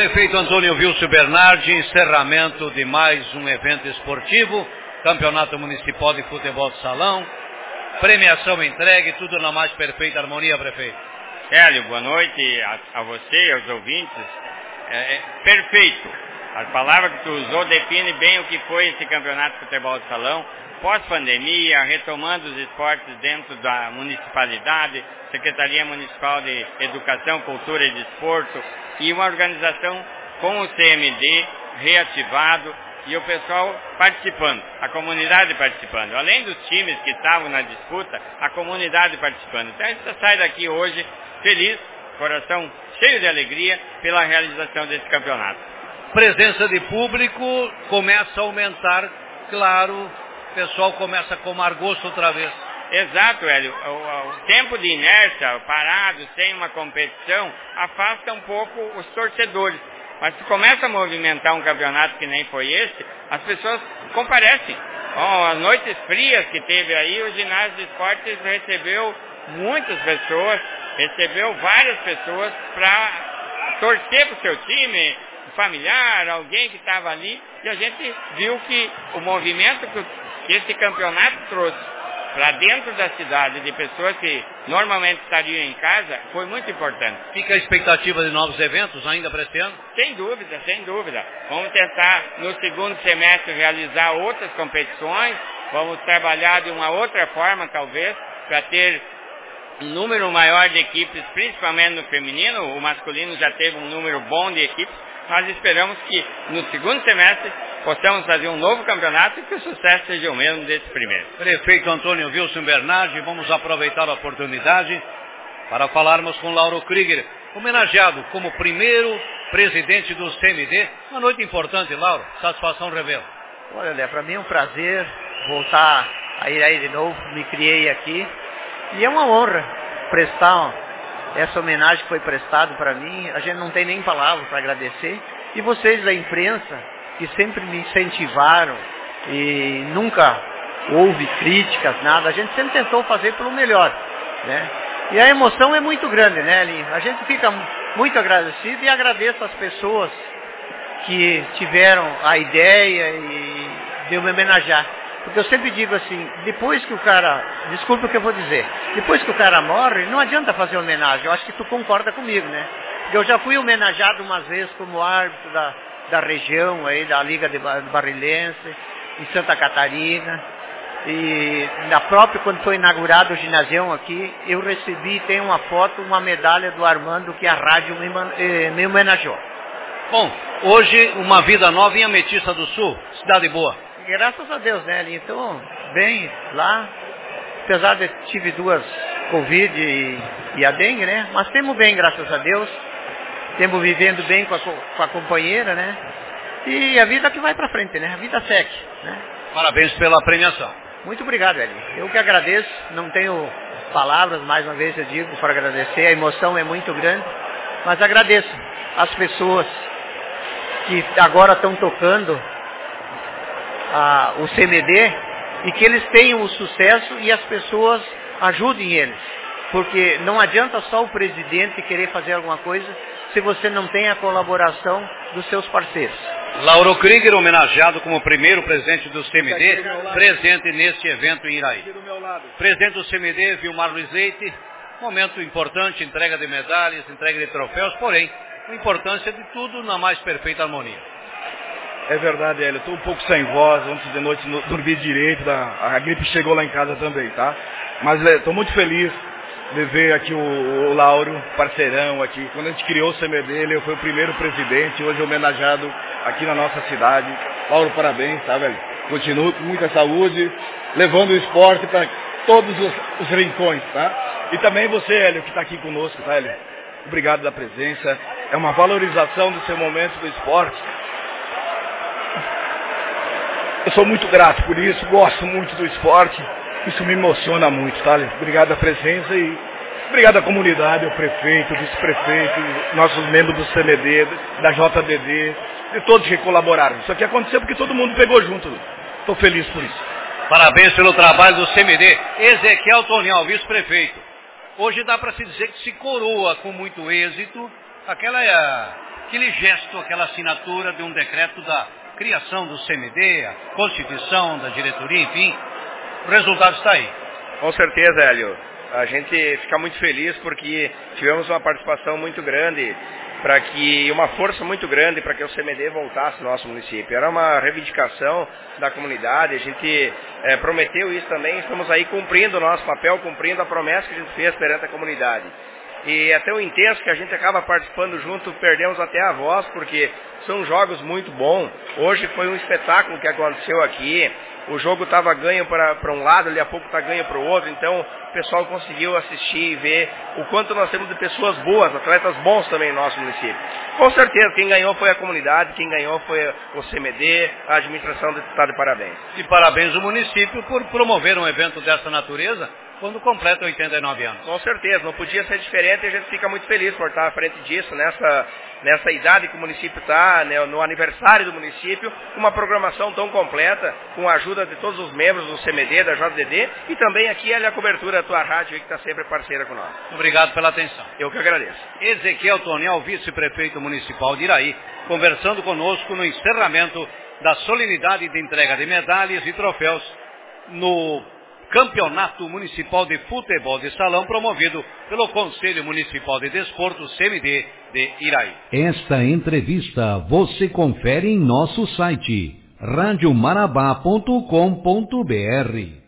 Prefeito Antônio Wilson Bernardi, encerramento de mais um evento esportivo, Campeonato Municipal de Futebol de Salão, premiação entregue, tudo na mais perfeita harmonia, prefeito. Hélio, boa noite a você e aos ouvintes. Perfeito. A palavra que tu usou define bem o que foi esse Campeonato de Futebol de Salão. Pós-pandemia, retomando os esportes dentro da municipalidade, Secretaria Municipal de Educação, Cultura e Desporto, e uma organização com o CMD reativado e o pessoal participando, a comunidade participando. Além dos times que estavam na disputa, a comunidade participando. Então a gente sai daqui hoje feliz, coração cheio de alegria pela realização desse campeonato. Presença de público começa a aumentar, claro, o pessoal começa a tomar gosto outra vez. Exato, Hélio. O tempo de inércia, parado, sem uma competição, afasta um pouco os torcedores. Mas se começa a movimentar um campeonato que nem foi esse, as pessoas comparecem. As noites frias que teve aí, o ginásio de esportes recebeu muitas pessoas, recebeu várias pessoas para torcer para o seu time, familiar, alguém que estava ali, e a gente viu que o movimento que esse campeonato trouxe para dentro da cidade de pessoas que normalmente estariam em casa foi muito importante. Fica a expectativa de novos eventos ainda para este ano? Sem dúvida, sem dúvida. Vamos tentar no segundo semestre realizar outras competições, vamos trabalhar de uma outra forma talvez, para ter um número maior de equipes, principalmente no feminino. O masculino já teve um número bom de equipes. Nós esperamos que no segundo semestre possamos fazer um novo campeonato e que o sucesso seja o mesmo desse primeiro. Prefeito Antônio Wilson Bernardi, vamos aproveitar a oportunidade para falarmos com Lauro Krieger, homenageado como primeiro presidente do CMD. Uma noite importante, Lauro. Satisfação revela. Olha, Lé, para mim é um prazer voltar a ir aí de novo. Me criei aqui e é uma honra prestar essa homenagem que foi prestada para mim. A gente não tem nem palavras para agradecer. E vocês da imprensa, que sempre me incentivaram e nunca houve críticas, nada. A gente sempre tentou fazer pelo melhor, né? E a emoção é muito grande, né, Linho? A gente fica muito agradecido e agradeço as pessoas que tiveram a ideia de me homenagear. Porque eu sempre digo assim, depois que o cara, desculpa o que eu vou dizer, depois que o cara morre, não adianta fazer homenagem. Eu acho que tu concorda comigo, né? Porque eu já fui homenageado umas vezes como árbitro da região aí, da Liga de Barrilense, em Santa Catarina. E na própria, quando foi inaugurado o ginásio aqui, eu recebi, tem uma foto, uma medalha do Armando que a rádio me homenageou. Bom, hoje uma vida nova em Ametista do Sul, cidade boa. Graças a Deus, né, Linho? Então, bem lá, apesar de tive 2 Covid e a dengue, né? Mas temos bem, graças a Deus. Temos vivendo bem com a companheira, né? E a vida que vai pra frente, né? A vida segue, né? Parabéns pela premiação. Muito obrigado, Eli. Eu que agradeço, não tenho palavras, mais uma vez eu digo, para agradecer. A emoção é muito grande, mas agradeço as pessoas que agora estão tocando o CMD e que eles tenham o sucesso e as pessoas ajudem eles. Porque não adianta só o presidente querer fazer alguma coisa se você não tem a colaboração dos seus parceiros. Lauro Krieger, homenageado como primeiro presidente do CMD, presente neste evento em Iraí. Presidente do CMD, Vilmar Luiz Leite, momento importante, entrega de medalhas, entrega de troféus, porém, a importância de tudo na mais perfeita harmonia. É verdade, Hélio, estou um pouco sem voz, ontem de noite não dormi direito, a gripe chegou lá em casa também, tá? Mas estou muito feliz de ver aqui o Lauro, parceirão aqui. Quando a gente criou o CMD, ele foi o primeiro presidente, hoje homenageado aqui na nossa cidade. Lauro, parabéns, tá, velho? Continue com muita saúde, levando o esporte para todos os rincões, tá? E também você, Hélio, que está aqui conosco, tá, Hélio? Obrigado da presença. É uma valorização do seu momento do esporte. Eu sou muito grato por isso, gosto muito do esporte. Isso me emociona muito, tá? Obrigado a presença e obrigado à comunidade, ao prefeito, ao vice-prefeito, nossos membros do CMD, da JDD, de todos que colaboraram. Isso aqui aconteceu porque todo mundo pegou junto. Estou feliz por isso. Parabéns pelo trabalho do CMD. Ezequiel Tonial, vice-prefeito. Hoje dá para se dizer que se coroa com muito êxito aquela aquele gesto, aquela assinatura de um decreto da criação do CMD, a constituição da diretoria, enfim, o resultado está aí. Com certeza, Hélio. A gente fica muito feliz porque tivemos uma participação muito grande, uma força muito grande para que o CMD voltasse no nosso município. Era uma reivindicação da comunidade, a gente prometeu isso também, estamos aí cumprindo o nosso papel, cumprindo a promessa que a gente fez perante a comunidade. E é tão intenso que a gente acaba participando junto, perdemos até a voz, porque são jogos muito bons. Hoje foi um espetáculo que aconteceu aqui. O jogo estava ganho para um lado, ali a pouco está ganho para o outro, então o pessoal conseguiu assistir e ver o quanto nós temos de pessoas boas, atletas bons também no nosso município. Com certeza, quem ganhou foi a comunidade, quem ganhou foi o CMD, a administração do Estado de parabéns. E parabéns ao município por promover um evento dessa natureza quando completa 89 anos. Com certeza, não podia ser diferente e a gente fica muito feliz por estar à frente disso, nessa idade que o município está, né, no aniversário do município, uma programação tão completa, com a ajuda de todos os membros do CMD, da JDD, e também aqui a cobertura da tua rádio, que está sempre parceira com nós. Obrigado pela atenção. Eu que agradeço. Ezequiel Toniel, vice-prefeito municipal de Iraí, conversando conosco no encerramento da solenidade de entrega de medalhas e troféus no Campeonato Municipal de Futebol de Salão, promovido pelo Conselho Municipal de Desporto, CMD, de Iraí. Esta entrevista você confere em nosso site radiomarabá.com.br.